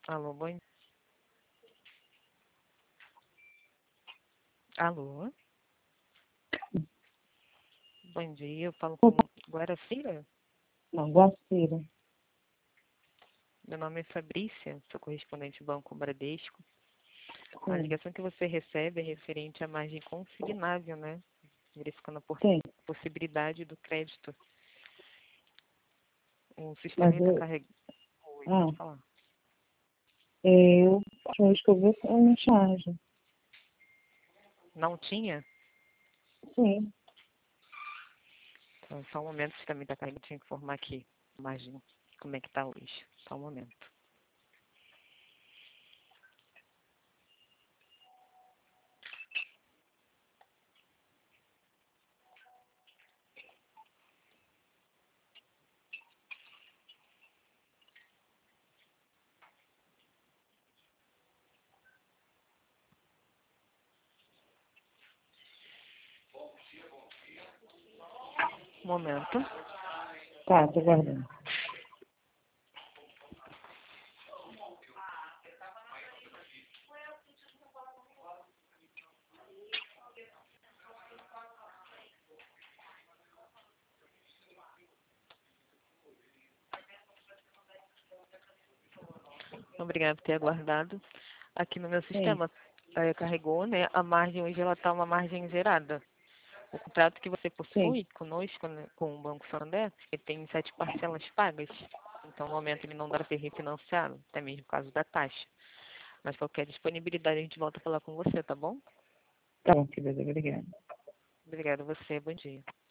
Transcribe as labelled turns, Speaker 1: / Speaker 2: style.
Speaker 1: Alô, bom... Alô? Bom dia, eu falo com Guaracira.
Speaker 2: Não, Guacira.
Speaker 1: Meu nome é Fabrícia, sou correspondente do Banco Bradesco. A
Speaker 2: Sim,
Speaker 1: ligação que você recebe é referente à margem consignável, né? Verificando a
Speaker 2: sim.
Speaker 1: possibilidade do crédito. O sistema
Speaker 2: Mas
Speaker 1: está
Speaker 2: eu,
Speaker 1: carregando. Oi,
Speaker 2: ah,
Speaker 1: pode falar.
Speaker 2: eu acho que eu vi uma charge.
Speaker 1: Não tinha?
Speaker 2: Sim,
Speaker 1: Então, só um momento, o sistema está carregando. Tinha que informar aqui a margem, como é que está hoje. Só um momento. Um momento.
Speaker 2: tá, tô guardando.
Speaker 1: Obrigada por ter aguardado. Aqui no meu
Speaker 2: Sim,
Speaker 1: sistema carregou, né? A margem hoje ela está uma margem zerada. O contrato que você
Speaker 2: sim.
Speaker 1: possui conosco, né, com o Banco Santander, ele tem 7 parcelas pagas. Então, no momento, ele não dá para ser refinanciado, até mesmo por causa da taxa. Mas qualquer disponibilidade, a gente volta a falar com você, tá bom?
Speaker 2: Tá bom, querida, obrigada.
Speaker 1: Obrigada a você, bom dia.